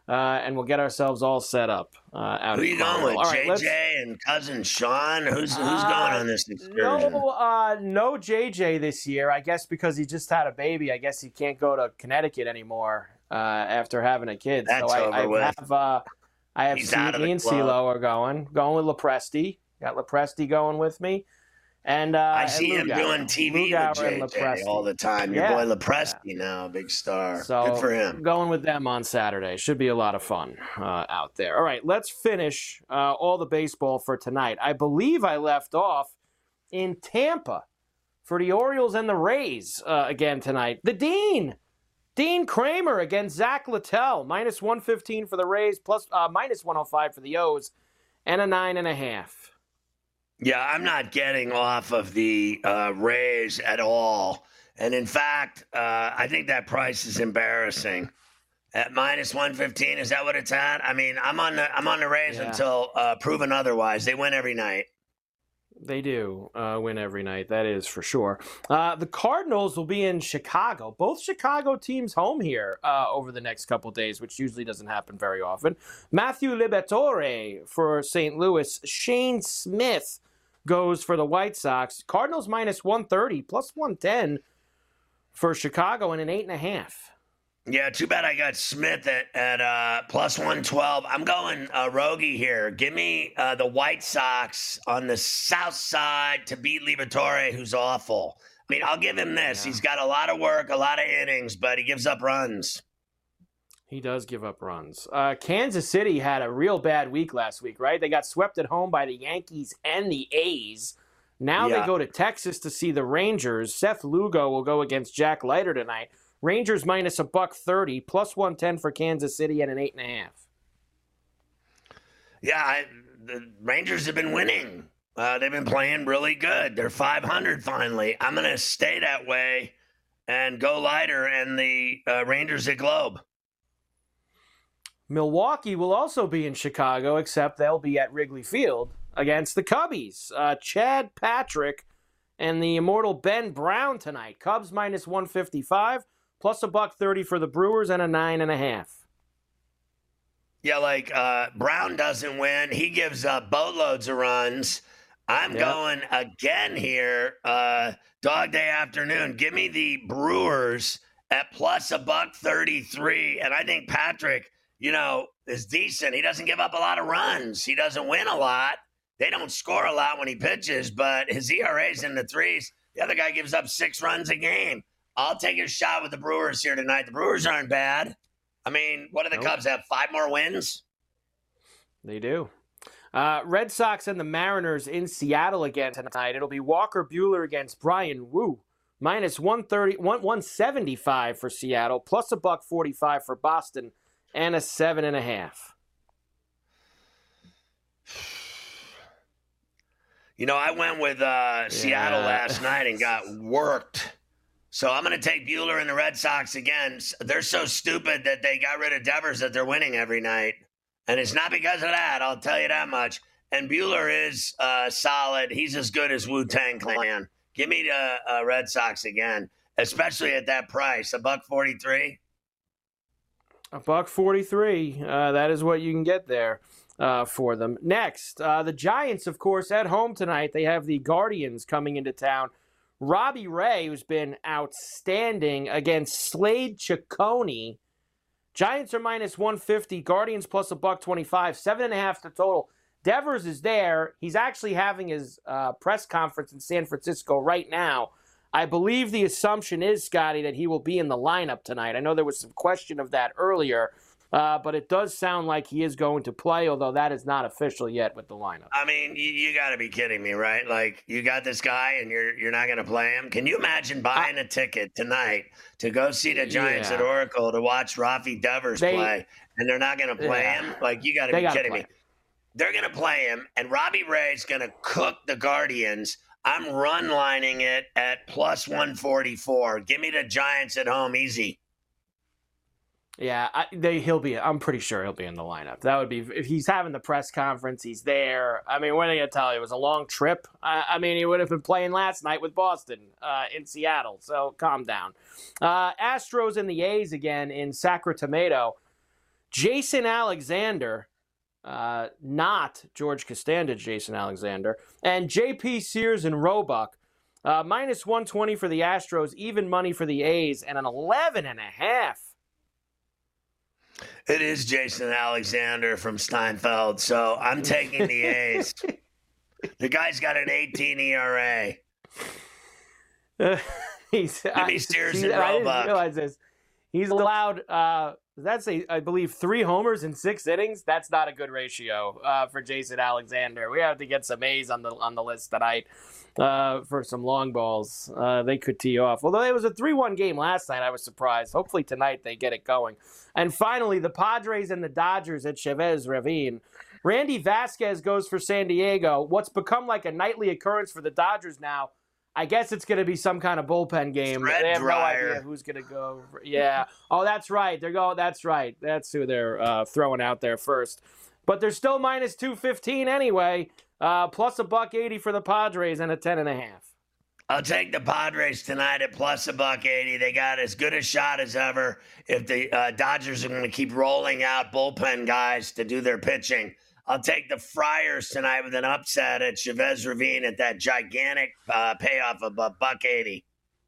Speaker 5: uh, and we'll get ourselves all set up uh, out
Speaker 4: Who
Speaker 5: in
Speaker 4: are you going
Speaker 5: Carmel.
Speaker 4: with,
Speaker 5: All right,
Speaker 4: J
Speaker 5: let's-
Speaker 4: J and cousin Sean? Who's who's
Speaker 5: Uh,
Speaker 4: going on this excursion?
Speaker 5: No, uh, no J J this year. I guess because he just had a baby. I guess he can't go to Connecticut anymore uh, after having a kid.
Speaker 4: That's
Speaker 5: so I,
Speaker 4: over
Speaker 5: I
Speaker 4: with.
Speaker 5: have, uh, I have
Speaker 4: He's
Speaker 5: C-
Speaker 4: out of
Speaker 5: me
Speaker 4: the
Speaker 5: and
Speaker 4: club.
Speaker 5: CeeLo are going. Going with Lepresti. Got Lepresti going with me. And uh,
Speaker 4: I
Speaker 5: and
Speaker 4: see him
Speaker 5: Lugauer.
Speaker 4: doing T V
Speaker 5: Lugauer
Speaker 4: with
Speaker 5: and
Speaker 4: J J
Speaker 5: Lepresti.
Speaker 4: all the time. Your
Speaker 5: Yeah.
Speaker 4: boy Lepresti now, big star.
Speaker 5: So
Speaker 4: Good for him.
Speaker 5: going with them on Saturday. Should be a lot of fun uh, out there. All right, let's finish uh, all the baseball for tonight. I believe I left off in Tampa for the Orioles and the Rays uh, again tonight. The Dean, Dean Kramer against Zach Littell, minus one fifteen for the Rays, plus uh, minus one oh five for the O's, and a nine and a half.
Speaker 4: Yeah, I'm not getting off of the uh, Rays at all. And in fact, uh, I think that price is embarrassing. At minus one fifteen, is that what it's at? I mean, I'm on the I'm on the Rays
Speaker 5: Yeah.
Speaker 4: until uh, proven otherwise. They win every night.
Speaker 5: They do uh, win every night, that is for sure. Uh, the Cardinals will be in Chicago. Both Chicago teams home here uh, over the next couple days, which usually doesn't happen very often. Matthew Liberatore for Saint Louis. Shane Smith goes for the White Sox. Cardinals minus one thirty, plus one ten for Chicago, and an eight and a half.
Speaker 4: Yeah, too bad I got Smith at, at uh, plus one twelve. I'm going uh, roguey here. Give me uh, the White Sox on the south side to beat Liberatore, who's awful. I mean, I'll give him this.
Speaker 5: Yeah.
Speaker 4: He's got a lot of work, a lot of innings, but he gives up runs.
Speaker 5: He does give up runs. Uh, Kansas City had a real bad week last week, right? They got swept at home by the Yankees and the A's. Now
Speaker 4: Yeah.
Speaker 5: they go to Texas to see the Rangers. Seth Lugo will go against Jack Leiter tonight. Rangers minus a buck thirty, plus one ten for Kansas City, and an eight and a half.
Speaker 4: Yeah, I, the Rangers have been winning. Uh, they've been playing really good. They're five hundred finally. I'm going to stay that way and go lighter and the uh, Rangers at Globe.
Speaker 5: Milwaukee will also be in Chicago, except they'll be at Wrigley Field against the Cubbies. Uh, Chad Patrick and the immortal Ben Brown tonight. Cubs minus one fifty-five, plus a buck thirty for the Brewers, and a nine and a half.
Speaker 4: Yeah, like uh, Brown doesn't win. He gives up boatloads of runs. I'm
Speaker 5: Yep.
Speaker 4: going again here, uh, dog day afternoon. Give me the Brewers at plus a buck thirty-three. And I think Patrick, you know, is decent. He doesn't give up a lot of runs. He doesn't win a lot. They don't score a lot when he pitches, but his E R A's in the threes. The other guy gives up six runs a game. I'll take a shot with the Brewers here tonight. The Brewers aren't bad. I mean, what do the
Speaker 5: Nope.
Speaker 4: Cubs have? Five more wins?
Speaker 5: They do. Uh, Red Sox and the Mariners in Seattle again tonight. It'll be Walker Buehler against Brian Wu. Minus one thirty, one seventy-five for Seattle, plus a buck forty-five for Boston, and a seven and a half.
Speaker 4: You know, I went with uh, Seattle
Speaker 5: Yeah.
Speaker 4: last night and got worked. So I'm going to take Buehler and the Red Sox again. They're so stupid that they got rid of Devers that they're winning every night. And it's not because of that, I'll tell you that much. And Buehler is uh, solid. He's as good as Wu-Tang Clan. Give me the uh, Red Sox again, especially at that price, a buck forty-three.
Speaker 5: A buck forty-three. Uh, that is what you can get there uh, for them. Next, uh, the Giants, of course, at home tonight. They have the Guardians coming into town. Robbie Ray, who's been outstanding against Slade Ciccone. Giants are minus one fifty. Guardians plus a buck twenty-five. Seven and a half to total. Devers is there. He's actually having his uh, press conference in San Francisco right now. I believe the assumption is, Scotty, that he will be in the lineup tonight. I know there was some question of that earlier, uh, but it does sound like he is going to play, although that is not official yet with the lineup.
Speaker 4: I mean, you, you got to be kidding me, right? Like, you got this guy and you're you're not going to play him? Can you imagine buying a ticket tonight to go see the Giants
Speaker 5: Yeah.
Speaker 4: at Oracle to watch Rafi Devers
Speaker 5: They-
Speaker 4: play, and they're not going to play
Speaker 5: Yeah.
Speaker 4: him? Like, you got to
Speaker 5: They
Speaker 4: be
Speaker 5: gotta
Speaker 4: kidding
Speaker 5: play
Speaker 4: me.
Speaker 5: him.
Speaker 4: They're going to play him, and Robbie Ray's going to cook the Guardians. I'm run lining it at plus one forty-four. Give me the Giants at home easy.
Speaker 5: Yeah, I, they, he'll be. I'm pretty sure he'll be in the lineup. That would be if he's having the press conference. He's there. I mean, what are they gonna tell you? It was a long trip. I, I mean, he would have been playing last night with Boston uh, in Seattle. So calm down. Uh, Astros and the A's again in Sacramento. Jason Alexander, uh, not George Costanza, Jason Alexander, and J P Sears and Roebuck. Uh, minus one twenty for the Astros, even money for the A's, and an eleven and a half.
Speaker 4: It is Jason Alexander from Steinfeld, so I'm taking the A's. The guy's got an eighteen E R A.
Speaker 5: Uh, he's,
Speaker 4: Give me
Speaker 5: I,
Speaker 4: Sears
Speaker 5: he's,
Speaker 4: and
Speaker 5: I didn't
Speaker 4: Roebuck.
Speaker 5: realize this. He's allowed, uh, that's a, I believe, three homers in six innings. That's not a good ratio uh, for Jason Alexander. We have to get some A's on the on the list tonight uh, for some long balls. Uh, they could tee off. Although it was a three one game last night, I was surprised. Hopefully tonight they get it going. And finally, the Padres and the Dodgers at Chavez Ravine. Randy Vasquez goes for San Diego. What's become like a nightly occurrence for the Dodgers now, I guess it's going to be some kind of bullpen game.
Speaker 4: Fred
Speaker 5: They have
Speaker 4: Dryer.
Speaker 5: no idea who's going to go. Yeah. Oh, that's right. They're going. That's right. That's who they're uh, throwing out there first. But they're still minus two fifteen anyway. Uh, plus a buck eighty for the Padres and a ten and a half.
Speaker 4: I'll take the Padres tonight at plus a buck eighty. They got as good a shot as ever. If the uh, Dodgers are going to keep rolling out bullpen guys to do their pitching, I'll take the Friars tonight with an upset at Chavez Ravine at that gigantic uh, payoff of a buck eighty.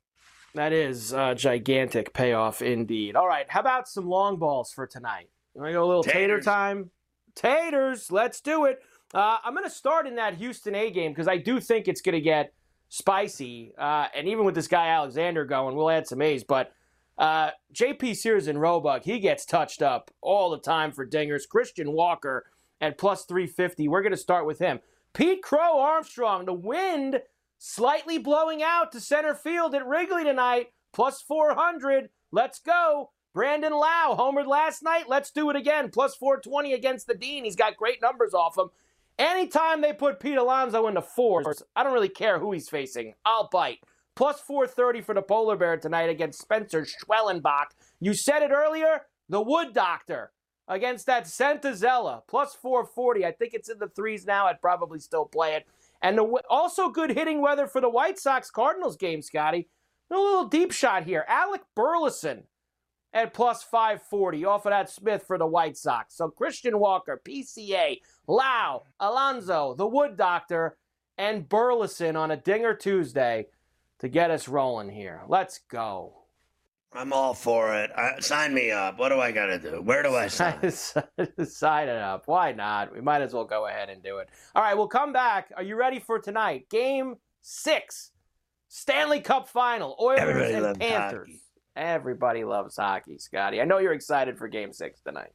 Speaker 5: That is a gigantic payoff indeed. All right, how about some long balls for tonight? You want to go a little tater
Speaker 4: Taters.
Speaker 5: time? Taters, let's do it. Uh, I'm going to start in that Houston A game because I do think it's going to get spicy. Uh, and even with this guy Alexander going, we'll add some A's. But uh, J P Sears and Roebuck, he gets touched up all the time for dingers. Christian Walker at plus three fifty. We're going to start with him. Pete Crow Armstrong, the wind slightly blowing out to center field at Wrigley tonight, plus four hundred. Let's go. Brandon Lau homered last night. Let's do it again. Plus four twenty against the Dean. He's got great numbers off him. Anytime they put Pete Alonso into fours, I don't really care who he's facing. I'll bite. Plus four thirty for the Polar Bear tonight against Spencer Schwellenbach. You said it earlier, the Wood Doctor against that Santazella. Plus four forty. I think it's in the threes now. I'd probably still play it. And the, also good hitting weather for the White Sox-Cardinals game, Scotty. A little deep shot here. Alec Burleson at plus five forty off of that Smith for the White Sox. So Christian Walker, P C A, Lau, Alonso, the Wood Doctor, and Burleson on a Dinger Tuesday to get us rolling here. Let's go.
Speaker 4: I'm all for it. I, sign me up. What do I got to do? Where do I sign?
Speaker 5: Sign it up. Why not? We might as well go ahead and do it. All right, we'll come back. Are you ready for tonight? Game six, Stanley Cup Final, Oilers
Speaker 4: Everybody
Speaker 5: and
Speaker 4: loves
Speaker 5: Panthers.
Speaker 4: hockey.
Speaker 5: Everybody loves hockey, Scotty. I know you're excited for Game six tonight.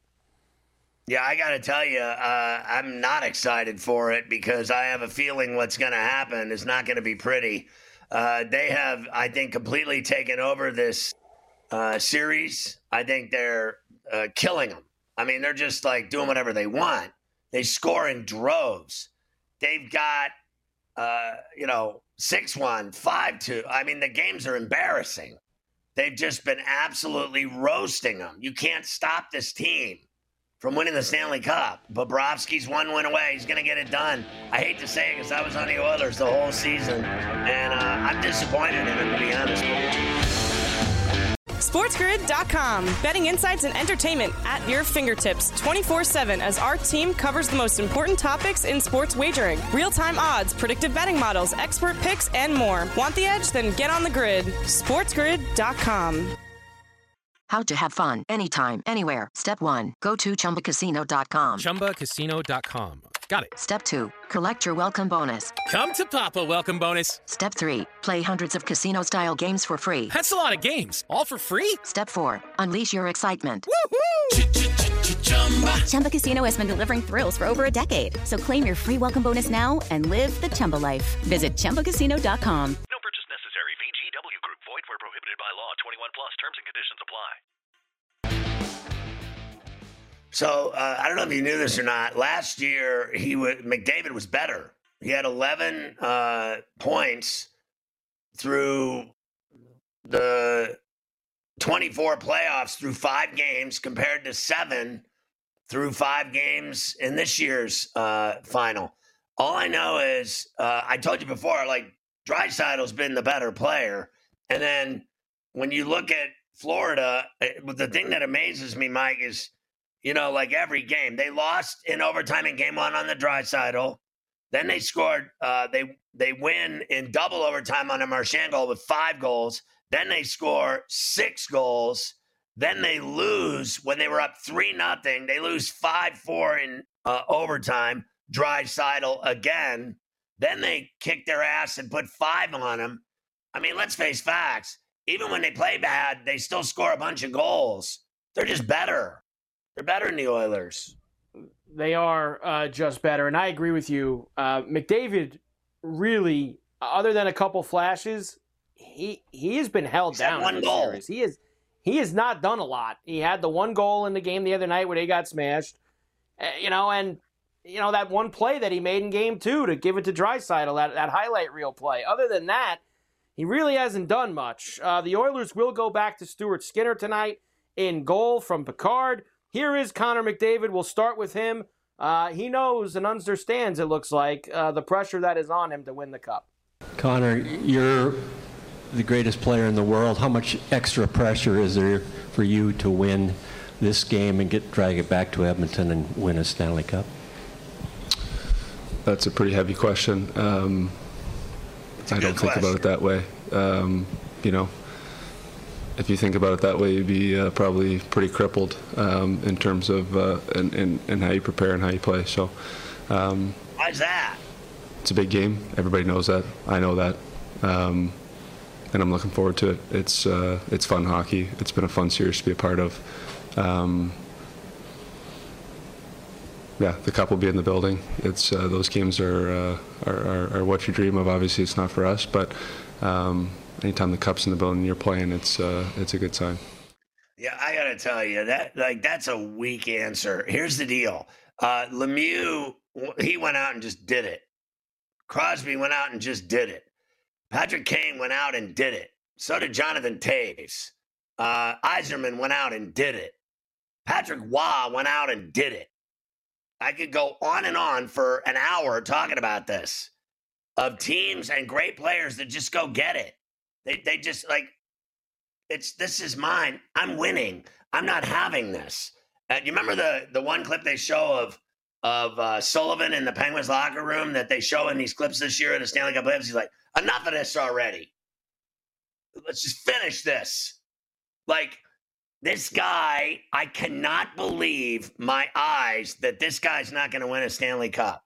Speaker 4: Yeah, I got to tell you, uh, I'm not excited for it because I have a feeling what's going to happen is not going to be pretty. Uh, they have, I think, completely taken over this uh, series. I think they're uh, killing them. I mean, they're just like doing whatever they want. They score in droves. They've got, uh, you know, six one, five two. I mean, the games are embarrassing. They've just been absolutely roasting them. You can't stop this team from winning the Stanley Cup. Bobrovsky's one win away. He's going to get it done. I hate to say it because I was on the Oilers the whole season, and uh, I'm disappointed in him, to be honest with you.
Speaker 3: SportsGrid dot com. Betting insights and entertainment at your fingertips twenty-four seven as our team covers the most important topics in sports wagering. Real-time odds, predictive betting models, expert picks, and more. Want the edge? Then get on the grid. SportsGrid dot com.
Speaker 9: How to have fun anytime, anywhere. Step one, go to Chumba Casino dot com.
Speaker 10: Chumba Casino dot com. Got it.
Speaker 9: Step two, collect your welcome bonus.
Speaker 10: Come to Papa welcome bonus.
Speaker 9: Step three, play hundreds of casino-style games for free.
Speaker 10: That's a lot of games. All for free?
Speaker 9: Step four, unleash your excitement.
Speaker 10: Woohoo!
Speaker 11: Chumba Casino has been delivering thrills for over a decade. So claim your free welcome bonus now and live the Chumba life. Visit Chumba Casino dot com.
Speaker 2: No purchase necessary. V G W Group. Void where prohibited by law. twenty-one plus. Terms and conditions apply.
Speaker 4: So uh, I don't know if you knew this or not. Last year, he w- McDavid was better. He had eleven uh, points through the twenty-four playoffs through five games compared to seven through five games in this year's uh, final. All I know is uh, I told you before, like Draisaitl's been the better player. And then when you look at Florida, it, the thing that amazes me, Mike, is you know, like every game. They lost in overtime in game one on the Draisaitl. Then they scored, uh, they they win in double overtime on a Marchand goal with five goals. Then they score six goals. Then they lose when they were up three nothing. They lose five four in uh, overtime. Draisaitl again. Then they kick their ass and put five on them. I mean, let's face facts. Even when they play bad, they still score a bunch of goals. They're just better. They're better than the Oilers.
Speaker 5: They are uh, just better, and I agree with you. Uh, McDavid really, other than a couple flashes, he he has been held
Speaker 4: He's
Speaker 5: down.
Speaker 4: had one
Speaker 5: in this
Speaker 4: goal.
Speaker 5: series. He is he has not done a lot. He had the one goal in the game the other night where they got smashed, uh, you know, and you know that one play that he made in game two to give it to Draisaitl, that that highlight reel play. Other than that, he really hasn't done much. Uh, the Oilers will go back to Stuart Skinner tonight in goal from Picard. Here is Connor McDavid. We'll start with him. Uh, he knows and understands, it looks like, uh, the pressure that is on him to win the Cup.
Speaker 12: Connor, you're the greatest player in the world. How much extra pressure is there for you to win this game and get drag it back to Edmonton and win a Stanley Cup?
Speaker 13: That's a pretty heavy question. Um, I don't think about it that way. Um, you know, if you think about it that way, you'd be uh, probably pretty crippled um, in terms of uh, in, in, in how you prepare and how you play. So, um,
Speaker 4: why's that?
Speaker 13: It's a big game. Everybody knows that. I know that, um, and I'm looking forward to it. It's uh, it's fun hockey. It's been a fun series to be a part of. Um, yeah, the Cup will be in the building. It's uh, those games are, uh, are, are are what you dream of. Obviously, it's not for us, but. Um, Anytime the Cup's in the building, you're playing. It's uh, it's a good sign.
Speaker 4: Yeah, I gotta tell you that like that's a weak answer. Here's the deal: uh, Lemieux, he went out and just did it. Crosby went out and just did it. Patrick Kane went out and did it. So did Jonathan Toews. Uh, Yzerman went out and did it. Patrick Waugh went out and did it. I could go on and on for an hour talking about this of teams and great players that just go get it. They they just like, it's this is mine. I'm winning. I'm not having this. Uh, you remember the the one clip they show of of uh, Sullivan in the Penguins locker room that they show in these clips this year at the Stanley Cup playoffs? He's like, enough of this already. Let's just finish this. Like, this guy, I cannot believe my eyes that this guy's not going to win a Stanley Cup.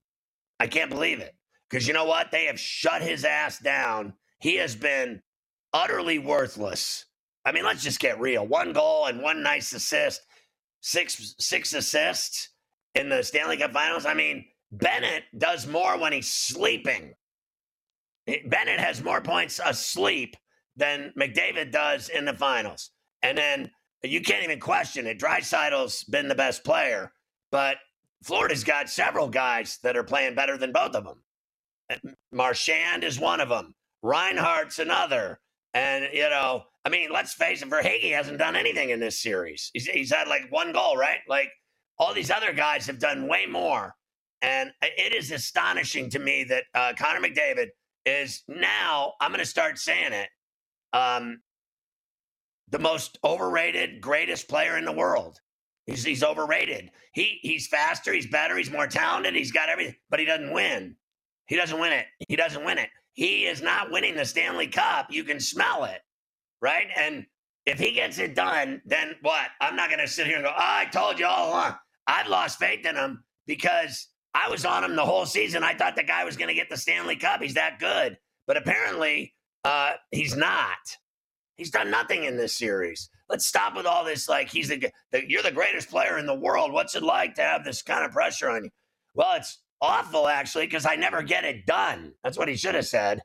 Speaker 4: I can't believe it. Because you know what? They have shut his ass down. He has been utterly worthless. I mean, let's just get real. One goal and one nice assist, six six assists in the Stanley Cup Finals. I mean, Bennett does more when he's sleeping. Bennett has more points asleep than McDavid does in the finals. And then you can't even question it. Draisaitl's been the best player, but Florida's got several guys that are playing better than both of them. Marchand is one of them. Reinhardt's another. And, you know, I mean, let's face it, Verhaeghe hasn't done anything in this series. He's, he's had like one goal, right? Like all these other guys have done way more. And it is astonishing to me that uh, Connor McDavid is now, I'm going to start saying it, um, the most overrated, greatest player in the world. He's, he's overrated. He He's faster, he's better, he's more talented, he's got everything, but he doesn't win. He doesn't win it. He doesn't win it. He is not winning the Stanley Cup. You can smell it, right? And if he gets it done, then what? I'm not going to sit here and go, oh, I told you all along. I've lost faith in him because I was on him the whole season. I thought the guy was going to get the Stanley Cup. He's that good. But apparently uh, he's not. He's done nothing in this series. Let's stop with all this, like, he's the, the you're the greatest player in the world. What's it like to have this kind of pressure on you? Well, it's awful, actually, because I never get it done. That's what he should have said.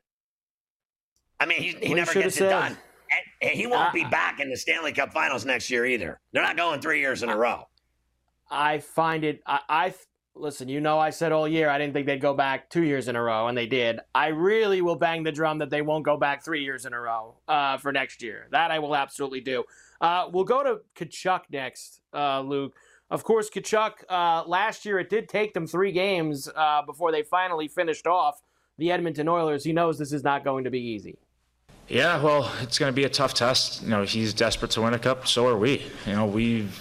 Speaker 4: I mean, he, he
Speaker 5: Well,
Speaker 4: never
Speaker 5: he
Speaker 4: gets it
Speaker 5: said.
Speaker 4: done. And, and he won't
Speaker 5: Uh,
Speaker 4: be back in the Stanley Cup Finals next year either. They're not going three years in a row.
Speaker 5: I find it, I, I, listen, you know I said all year I didn't think they'd go back two years in a row, and they did. I really will bang the drum that they won't go back three years in a row uh, for next year. That I will absolutely do. Uh, we'll go to Tkachuk next, uh, Luke. Of course, Tkachuk, uh, last year it did take them three games uh, before they finally finished off the Edmonton Oilers. He knows this is not going to be easy.
Speaker 14: Yeah, well, it's going to be a tough test. You know, he's desperate to win a cup. So are we. You know, we've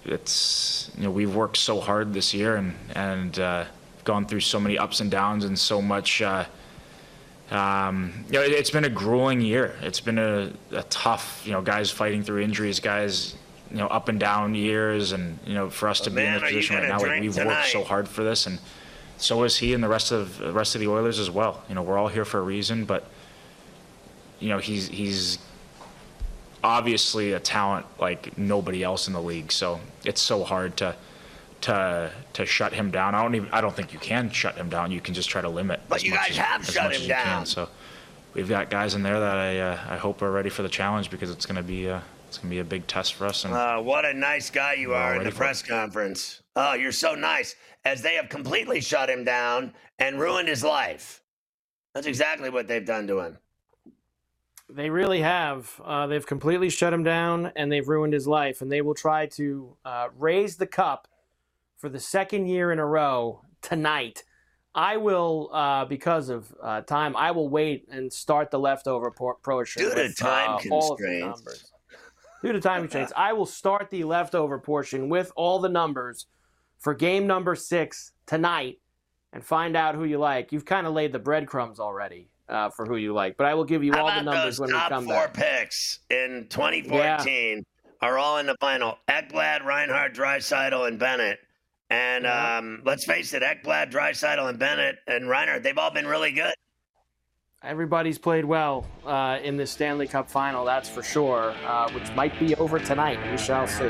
Speaker 14: it's you know we've worked so hard this year and and uh, gone through so many ups and downs and so much. Uh, um, you know, it, it's been a grueling year. It's been a, a tough, you know, guys fighting through injuries, guys, you know, up and down years, and you know, for us to be in this position right now, like, we've
Speaker 4: tonight?
Speaker 14: worked so hard for this, and so is he and the rest of the rest of the Oilers as well. You know, we're all here for a reason, but you know, he's he's obviously a talent like nobody else in the league. So it's so hard to to to shut him down. I don't even I don't think you can shut him down. You can just try to limit.
Speaker 4: But you guys have shut him down.
Speaker 14: So we've got guys in there that I uh, I hope are ready for the challenge, because it's going to be uh, it's going to be a big test for us. And
Speaker 4: uh, what a nice guy you are in the press
Speaker 14: it.
Speaker 4: conference. Oh, you're so nice. As they have completely shut him down and ruined his life. That's exactly what they've done to him.
Speaker 5: They really have. Uh, they've completely shut him down, and they've ruined his life. And they will try to uh, raise the cup for the second year in a row tonight. I will, uh, because of uh, time, I will wait and start the leftover portion.
Speaker 4: Due to
Speaker 5: with,
Speaker 4: time
Speaker 5: uh, all of the
Speaker 4: constraints.
Speaker 5: numbers. Due to time constraints, I will start the leftover portion with all the numbers for game number six tonight and find out who you like. You've kind of laid the breadcrumbs already uh, for who you like, but I will give you
Speaker 4: How
Speaker 5: all the
Speaker 4: about
Speaker 5: numbers
Speaker 4: those
Speaker 5: when we
Speaker 4: top
Speaker 5: come
Speaker 4: four
Speaker 5: back.
Speaker 4: picks in twenty fourteen are all in the final. Ekblad, Reinhart, Draisaitl, and Bennett. And
Speaker 5: Yeah.
Speaker 4: um, let's face it, Ekblad, Draisaitl, and Bennett and Reinhart, they've all been really good.
Speaker 5: Everybody's played well uh, in the Stanley Cup final, that's for sure, uh, which might be over tonight. We shall see.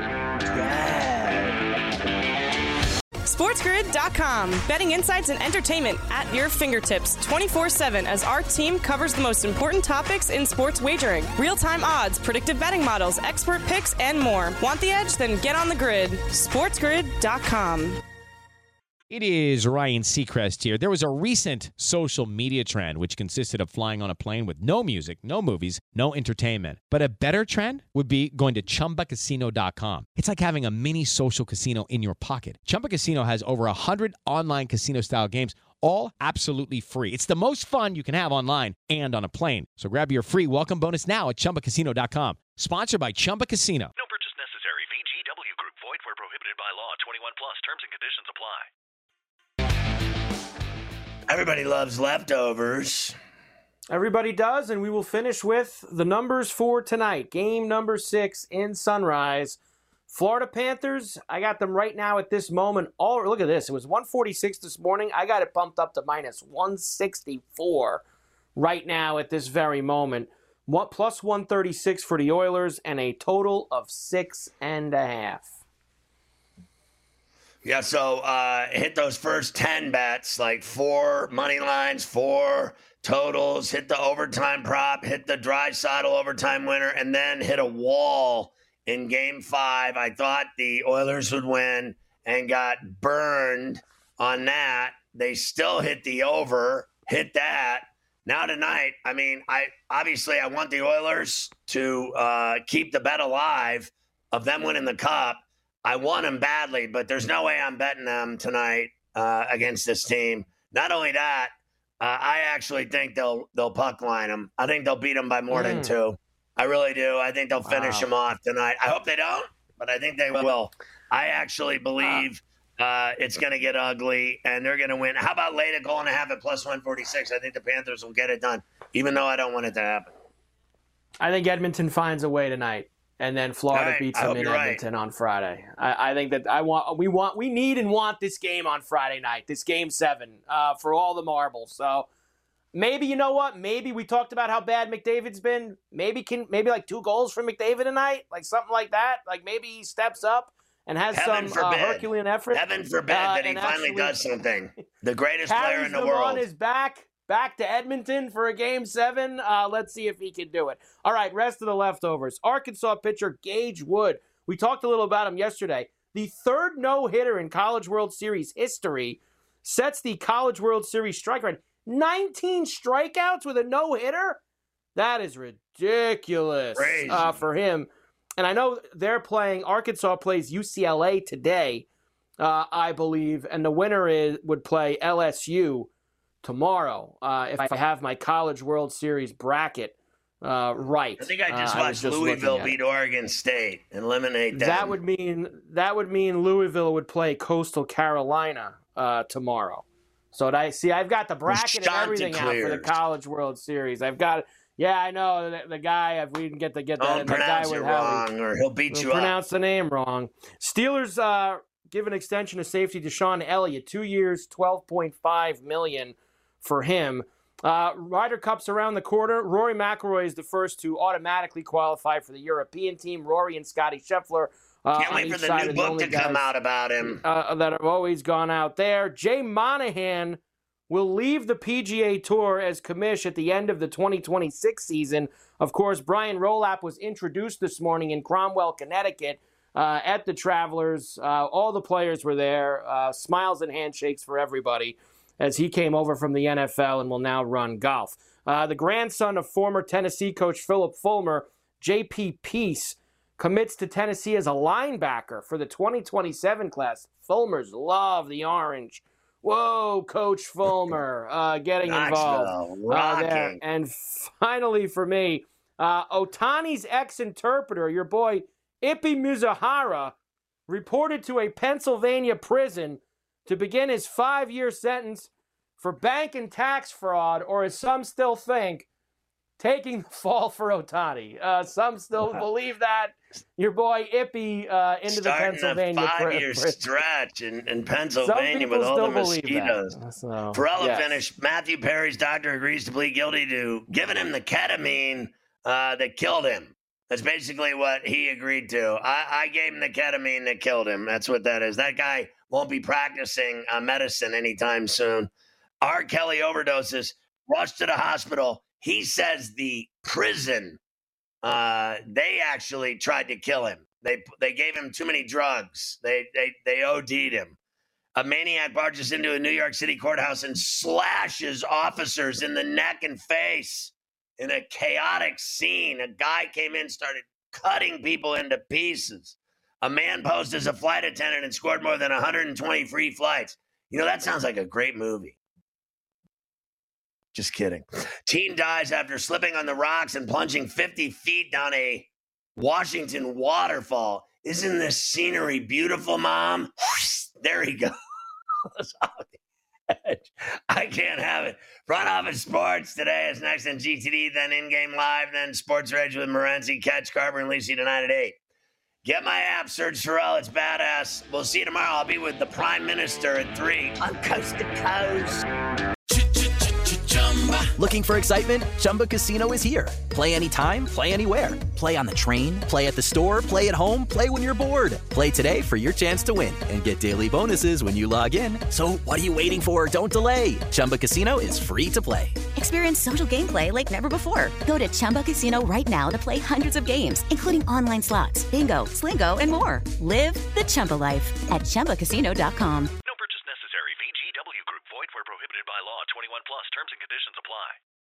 Speaker 3: SportsGrid dot com. Betting insights and entertainment at your fingertips twenty-four seven as our team covers the most important topics in sports wagering. Real-time odds, predictive betting models, expert picks, and more. Want the edge? Then get on the grid. SportsGrid dot com.
Speaker 1: It is Ryan Seacrest here. There was a recent social media trend which consisted of flying on a plane with no music, no movies, no entertainment. But a better trend would be going to Chumba Casino dot com. It's like having a mini social casino in your pocket. Chumba Casino has over one hundred online casino-style games, all absolutely free. It's the most fun you can have online and on a plane. So grab your free welcome bonus now at Chumba Casino dot com. Sponsored by Chumba Casino.
Speaker 2: No purchase necessary. V G W Group. Void where prohibited by law. twenty-one plus. Terms and conditions apply.
Speaker 4: Everybody loves leftovers.
Speaker 5: Everybody does, and we will finish with the numbers for tonight. Game number six in Sunrise. Florida Panthers, I got them right now at this moment. All look at this. It was one forty-six this morning. I got it bumped up to minus one sixty-four right now at this very moment. What, plus one thirty-six for the Oilers, and a total of six and a half.
Speaker 4: Yeah, so uh, hit those first ten bets, like four money lines, four totals, hit the overtime prop, hit the Draisaitl overtime winner, and then hit a wall in game five. I thought the Oilers would win and got burned on that. They still hit the over, hit that. Now tonight, I mean, I obviously I want the Oilers to uh, keep the bet alive of them winning the cup. I want them badly, but there's no way I'm betting them tonight uh, against this team. Not only that, uh, I actually think they'll they'll puck line them. I think they'll beat them by more mm. than two. I really do. I think they'll finish wow. them off tonight. I hope they don't, but I think they will. I actually believe uh, it's going to get ugly, and they're going to win. How about late a goal and a half at plus one forty-six? I think the Panthers will get it done, even though I don't want it to happen.
Speaker 5: I think Edmonton finds a way tonight. And then Florida right. beats them in Edmonton right. on Friday. I, I think that I want, we want, we need and want this game on Friday night. This game seven uh, for all the marbles. So maybe you know what? Maybe we talked about how bad McDavid's been. Maybe can maybe like two goals from McDavid tonight, like something like that. Like maybe he steps up and has
Speaker 4: Heaven
Speaker 5: some uh, Herculean effort.
Speaker 4: Heaven forbid uh, that he finally actually, does something. The greatest player in the world
Speaker 5: is back. Back to Edmonton for a game seven. Uh, let's see if he can do it. All right, rest of the leftovers. Arkansas pitcher Gage Wood. We talked a little about him yesterday. The third no-hitter in College World Series history sets the College World Series strike rate. nineteen strikeouts with a no-hitter? That is ridiculous uh, for him. And I know they're playing, Arkansas plays U C L A today, uh, I believe, and the winner is would play L S U tomorrow, uh, if I have my College World Series bracket Uh, right.
Speaker 4: I think I just
Speaker 5: uh,
Speaker 4: watched
Speaker 5: I just
Speaker 4: Louisville beat Oregon State and eliminate them.
Speaker 5: That would mean that would mean Louisville would play Coastal Carolina uh, tomorrow. So I see. I've got the bracket and everything out for the College World Series. I've got. Yeah, I know the, the guy. If we can get to get that,
Speaker 4: Don't
Speaker 5: the
Speaker 4: pronounce
Speaker 5: guy
Speaker 4: it
Speaker 5: with
Speaker 4: wrong,
Speaker 5: Howie,
Speaker 4: or he'll beat you up.
Speaker 5: Pronounce the name wrong. Steelers uh, give an extension of safety to Sean Elliott, two years, twelve point five million dollars for him. Uh, Ryder Cup's around the corner. Rory McIlroy is the first to automatically qualify for the European team. Rory and Scotty Scheffler. Uh,
Speaker 4: Can't wait for the new book to come out about him.
Speaker 5: Uh, that have always gone out there. Jay Monahan will leave the P G A Tour as commish at the end of the twenty twenty-six season. Of course, Brian Rolapp was introduced this morning in Cromwell, Connecticut, uh, at the Travelers. Uh, all the players were there. Uh, smiles and handshakes for everybody as he came over from the N F L and will now run golf. Uh, the grandson of former Tennessee coach Philip Fulmer, J P Peace, commits to Tennessee as a linebacker for the twenty twenty-seven class. Fulmers love the orange. Whoa, Coach Fulmer, uh, getting involved uh, there. And finally for me, uh, Otani's ex-interpreter, your boy Ippy Mizuhara, reported to a Pennsylvania prison to begin his five-year sentence for bank and tax fraud, or as some still think, taking the fall for Otani. Uh, some still believe that. Your boy Ippy uh, into
Speaker 4: Starting
Speaker 5: the Pennsylvania
Speaker 4: a five-year
Speaker 5: prison.
Speaker 4: stretch in, in Pennsylvania with all the mosquitoes.
Speaker 5: So,
Speaker 4: Ferrella
Speaker 5: yes.
Speaker 4: finished. Matthew Perry's doctor agrees to plead guilty to giving him the ketamine uh, that killed him. That's basically what he agreed to. I, I gave him the ketamine that killed him. That's what that is. That guy won't be practicing uh, medicine anytime soon. R. Kelly overdoses, rushed to the hospital. He says the prison, uh, they actually tried to kill him. They they gave him too many drugs. They they they O D'd him. A maniac barges into a New York City courthouse and slashes officers in the neck and face in a chaotic scene. A guy came in, started cutting people into pieces. A man posed as a flight attendant and scored more than one hundred twenty free flights. You know, that sounds like a great movie. Just kidding. Teen dies after slipping on the rocks and plunging fifty feet down a Washington waterfall. Isn't this scenery beautiful, Mom? There he goes. I can't have it. Front Office Sports today is next on G T D, then In-Game Live, then Sports Rage with Morenzi, Catch Carver, and Lacey tonight at eight. Get my app, search Pharrell. It's badass. We'll see you tomorrow. I'll be with the Prime Minister at three on Coast to Coast.
Speaker 15: Looking for excitement? Chumba Casino is here. Play anytime, play anywhere. Play on the train, play at the store, play at home, play when you're bored. Play today for your chance to win and get daily bonuses when you log in. So what are you waiting for? Don't delay. Chumba Casino is free to play.
Speaker 11: Experience social gameplay like never before. Go to Chumba Casino right now to play hundreds of games, including online slots, bingo, Slingo, and more. Live the Chumba life at Chumba Casino dot com.
Speaker 2: No purchase necessary. V G W Group. Void where prohibited by law. twenty-one plus. Terms and conditions apply.